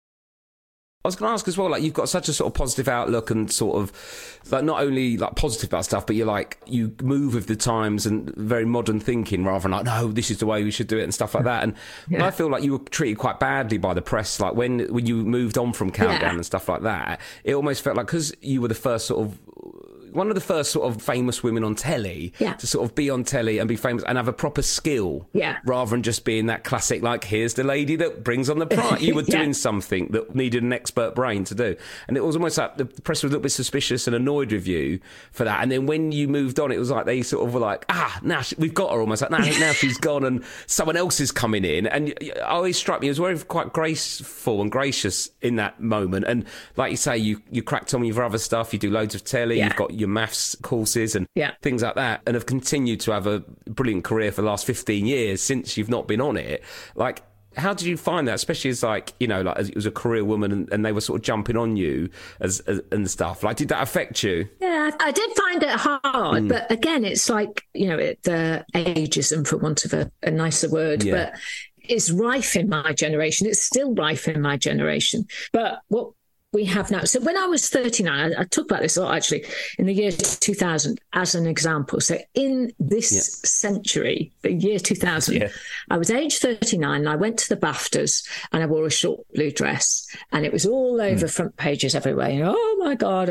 I was going to ask as well, like, you've got such a sort of positive outlook and sort of, like, not only, like, positive about stuff, but you move with the times and very modern thinking rather than, like, no, this is the way we should do it and stuff like that. And I feel like you were treated quite badly by the press, like, when you moved on from Countdown and stuff like that, it almost felt like, because you were the first sort of, one of the first sort of famous women on telly to sort of be on telly and be famous and have a proper skill rather than just being that classic, like, here's the lady that brings on the prize. You were doing something that needed an expert brain to do. And it was almost like the press was a little bit suspicious and annoyed with you for that. And then when you moved on, it was like they sort of were like, now we've got her almost. Like, now she's gone and someone else is coming in. And it always struck me as very quite graceful and gracious in that moment. And like you say, you cracked on with your other stuff. You do loads of telly. You've got your maths courses and things like that, and have continued to have a brilliant career for the last 15 years since you've not been on it. Like, how did you find that, especially as, like, you know, like, as it was a career woman and they were sort of jumping on you as and stuff? Like, did that affect you? Yeah, I did find it hard, but again, it's like, you know, the ageism, for want of a nicer word, but it's rife in my generation. It's still rife in my generation. But what we have now. So when I was 39, I talk about this a lot, actually, in the year 2000 as an example. So in this century, the year 2000, I was age 39 and I went to the BAFTAs and I wore a short blue dress and it was all over front pages everywhere. You know, oh my God.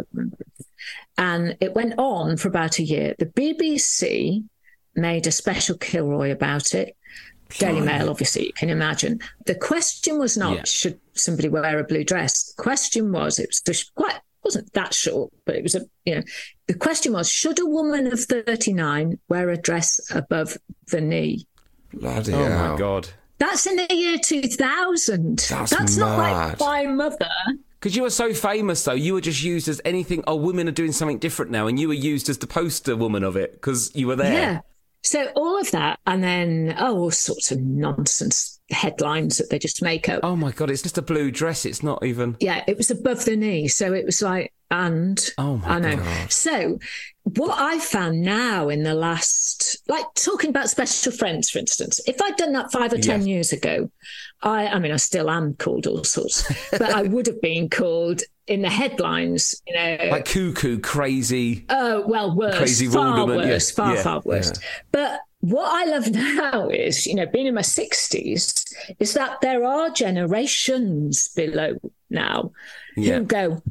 And it went on for about a year. The BBC made a special Kilroy about it. Daily Mail, obviously, you can imagine. The question was not, should somebody wear a blue dress? The question was, it wasn't that short, but it was the question was, should a woman of 39 wear a dress above the knee? Bloody hell. Oh my God. That's in the year 2000. That's not like my mother. Because you were so famous, though. You were just used as anything. Oh, women are doing something different now. And you were used as the poster woman of it because you were there. Yeah. So all of that, and then, all sorts of nonsense headlines that they just make up. Oh, my God, it's just a blue dress. It's not even... Yeah, it was above the knee. So it was like, Oh, my God. So what I found now in the last, like talking about Special Friends, for instance, if I'd done that 5 or 10 years ago, I mean, I still am called all sorts, but I would have been called in the headlines, you know. Like cuckoo, crazy. Oh, well, worse. Crazy far Wonderman. worse, far worse. Yeah. But what I love now is, you know, being in my 60s, is that there are generations below now who go,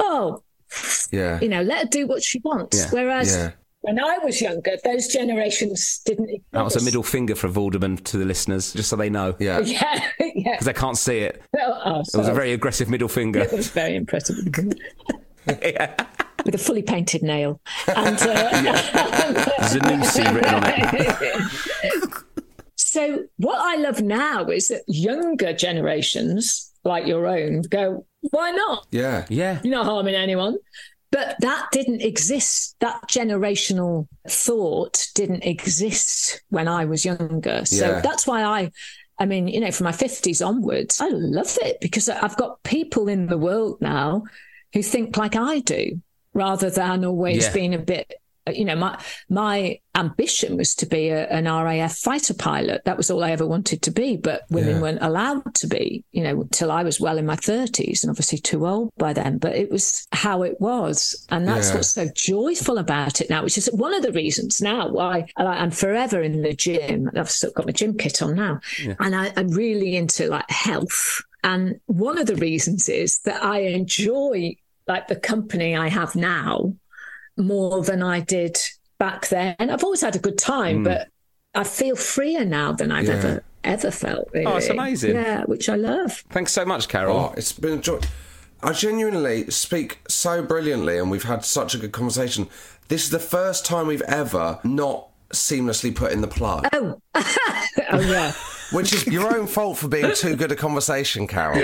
you know, let her do what she wants. Whereas when I was younger, those generations didn't exist. That was a middle finger for Vorderman to the listeners, just so they know. Yeah. Because they can't see it. It was a very aggressive middle finger. It was very impressive. With a fully painted nail. And, Zanussi written on it. So what I love now is that younger generations, like your own, go, why not? Yeah. You're not harming anyone. But that didn't exist. That generational thought didn't exist when I was younger. So that's why I mean, you know, from my 50s onwards, I love it because I've got people in the world now who think like I do, rather than always being a bit, you know, my ambition was to be an RAF fighter pilot. That was all I ever wanted to be, but women weren't allowed to be, you know, till I was well in my 30s and obviously too old by then, but it was how it was. And that's what's so joyful about it now, which is one of the reasons now why I'm forever in the gym. I've still got my gym kit on now. And I'm really into like health. And one of the reasons is that I enjoy like the company I have now more than I did back then. I've always had a good time, but I feel freer now than I've ever felt. Really. Oh, it's amazing. Yeah, which I love. Thanks so much, Carol. Oh, it's been a joy. I genuinely speak so brilliantly and we've had such a good conversation. This is the first time we've ever not seamlessly put in the plug. Oh, yeah. Which is your own fault for being too good at conversation, Carol.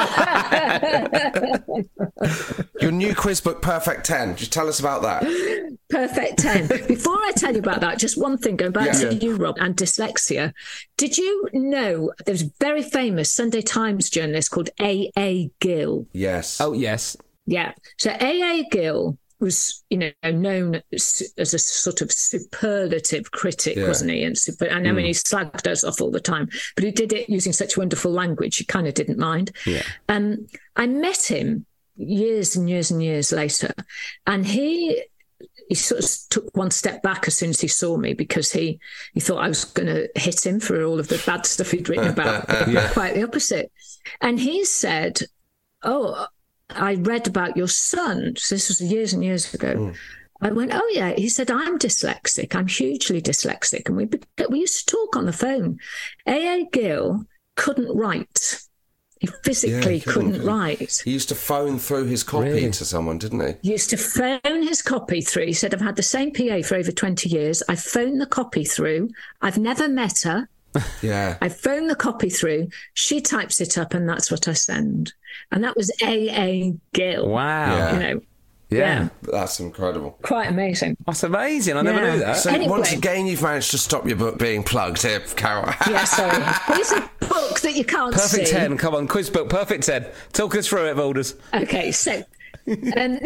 Your new quiz book, Perfect 10. Just tell us about that. Perfect 10. Before I tell you about that, just one thing, going back to you, Rob, and dyslexia. Did you know there's a very famous Sunday Times journalist called A.A. Gill? Yes. Oh, yes. Yeah. So A.A. Gill was, known as a sort of superlative critic, wasn't he? And I mean, he slagged us off all the time, but he did it using such wonderful language, he kind of didn't mind. Yeah. I met him years and years and years later, and he sort of took one step back as soon as he saw me, because he thought I was going to hit him for all of the bad stuff he'd written about. Quite the opposite. And he said, "Oh, I read about your son." So this was years and years ago. I went, "Oh, yeah." He said, "I'm dyslexic. I'm hugely dyslexic." And we used to talk on the phone. A.A. Gill couldn't write. He physically couldn't write. He used to phone through his copy to someone, didn't he? He used to phone his copy through. He said, "I've had the same PA for over 20 years. I phoned the copy through. I've never met her. Yeah. I phone the copy through. She types it up, and that's what I send." And that was A.A. Gill. Wow. Yeah. That's incredible. Quite amazing. That's amazing. I never knew that. So once again, you've managed to stop your book being plugged here, Carol. Yeah, sorry. It's a book that you can't see. Perfect 10. Come on, quiz book. Perfect 10. Talk us through it, Valdez. Okay, so in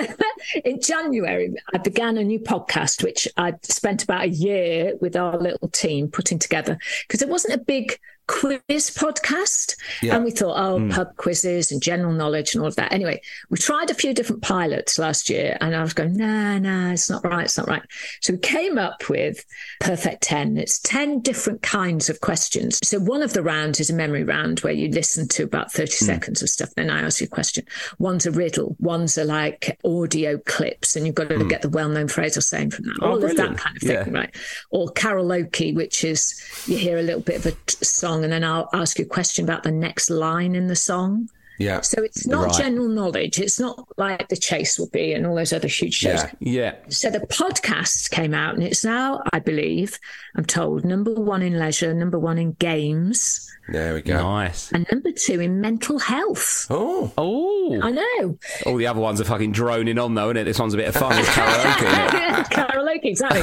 January, I began a new podcast, which I'd spent about a year with our little team putting together, because it wasn't a big quiz podcast. And we thought, pub quizzes and general knowledge and all of that. Anyway, we tried a few different pilots last year, and I was going, no, it's not right. So we came up with Perfect 10. It's 10 different kinds of questions. So one of the rounds is a memory round where you listen to about 30 seconds of stuff. Then I ask you a question. One's a riddle. One's are like audio clips, and you've got to get the well-known phrase or saying from that. All of that kind of thing, right? Or karaoke, which is you hear a little bit of a song, and then I'll ask you a question about the next line in the song. Yeah. So it's not general knowledge. It's not like The Chase will be and all those other huge shows. Yeah. So the podcast came out, and it's now, I believe, I'm told, number 1 in leisure, number 1 in games. There we go. Nice. And number 2 in mental health. Oh. I know. All the other ones are fucking droning on, though, isn't it? This one's a bit of fun. It's karaoke, isn't it? Karaoke, exactly.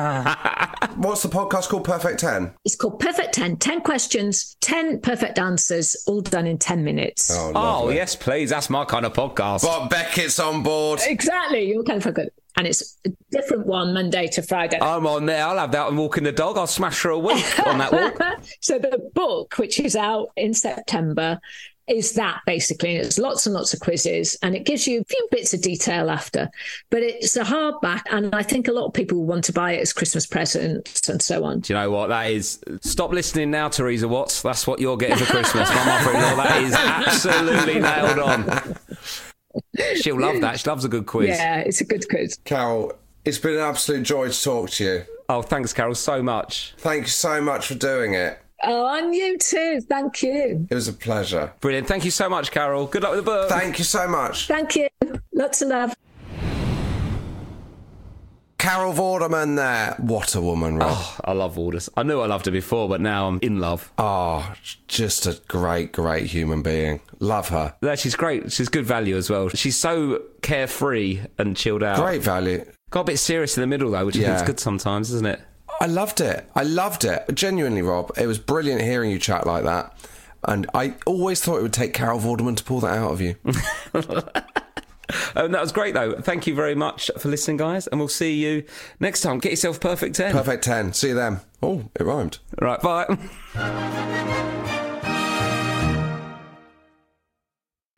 What's the podcast called? Perfect 10? It's called Perfect 10. 10 questions, 10 perfect answers, all done in 10 minutes. Oh, yes, please. That's my kind of podcast. But Beckett's on board. Exactly. You're kind of good. And it's a different one Monday to Friday. I'm on there. I'll have that and walking the dog. I'll smash for a week on that walk. So the book, which is out in September, is that basically. It's lots and lots of quizzes, and it gives you a few bits of detail after. But it's a hardback, and I think a lot of people want to buy it as Christmas presents and so on. Do you know what that is? Stop listening now, Teresa Watts. That's what you're getting for Christmas. My mother-in-law, that is absolutely nailed on. She'll love that. She loves a good quiz. Yeah, it's a good quiz. Carol, it's been an absolute joy to talk to you. Oh, thanks, Carol, so much. Thank you so much for doing it. Oh, and you too. Thank you. It was a pleasure. Brilliant. Thank you so much, Carol. Good luck with the book. Thank you so much. Thank you. Lots of love. Carol Vorderman there. What a woman, Rob. Oh, I love Valdez. I knew I loved her before, but now I'm in love. Oh, just a great, great human being. Love her. Yeah, she's great. She's good value as well. She's so carefree and chilled out. Great value. Got a bit serious in the middle, though, which I think is good sometimes, isn't it? I loved it. Genuinely, Rob. It was brilliant hearing you chat like that. And I always thought it would take Carol Vorderman to pull that out of you. That was great, though. Thank you very much for listening, guys. And we'll see you next time. Get yourself Perfect 10. Perfect 10. See you then. Oh, it rhymed. Right, bye.